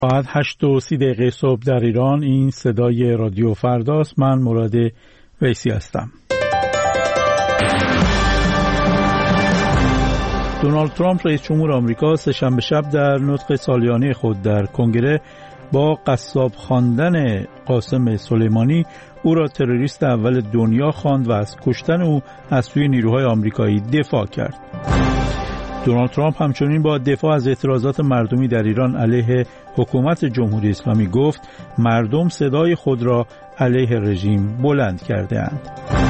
ساعت 8:30 صبح در ایران. این صدای رادیو فرداست. من مراد ویسی هستم. دونالد ترامپ رئیس جمهور آمریکا سه‌شنبه شب در نطق سالیانه خود در کنگره با قصاب خواندن قاسم سلیمانی او را تروریست اول دنیا خواند و از کشتن او از سوی نیروهای آمریکایی دفاع کرد. دونالد ترامپ همچنین با دفاع از اعتراضات مردمی در ایران علیه حکومت جمهوری اسلامی گفت مردم صدای خود را علیه رژیم بلند کرده‌اند.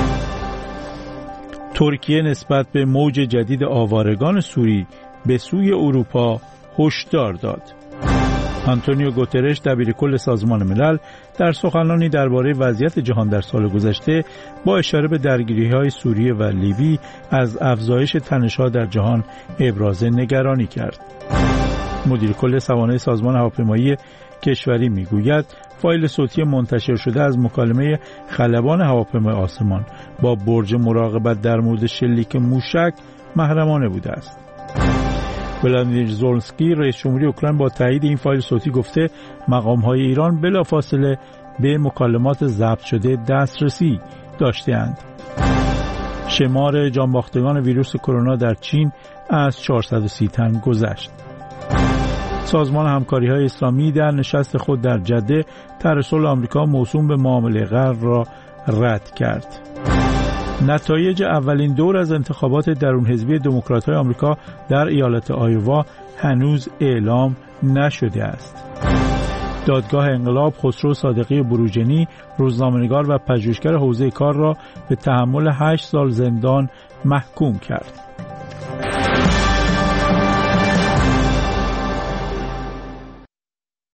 ترکیه نسبت به موج جدید آوارگان سوری به سوی اروپا هشدار داد. آنتونیو گوترش دبیرکل سازمان ملل در سخنرانی درباره وضعیت جهان در سال گذشته با اشاره به درگیری‌های سوریه و لیبی از افزایش تنش‌ها در جهان ابراز نگرانی کرد. مدیر کل سوانح سازمان هواپیمایی کشوری میگوید فایل صوتی منتشر شده از مکالمه خلبان هواپیمای آسمان با برج مراقبت در مورد شلیک موشک محرمانه بوده است. ولادیمیر زلنسکی رئیس جمهوری اوکراین با تایید این فایل صوتی گفته مقام‌های ایران بلافاصله به مکالمات ضبط شده دسترسی داشته‌اند. شمار جانباختگان ویروس کرونا در چین از 430 تن گذشت. سازمان همکاری‌های اسلامی در نشست خود در جده طرح صلح آمریکا موسوم به معامله غرب را رد کرد. نتایج اولین دور از انتخابات درون حزبی دموکرات‌های آمریکا در ایالت آیوا هنوز اعلام نشده است. دادگاه انقلاب خسرو صادقی بروجنی روزنامه‌نگار و پژوهشگر حوزه کار را به تحمل 8 سال زندان محکوم کرد.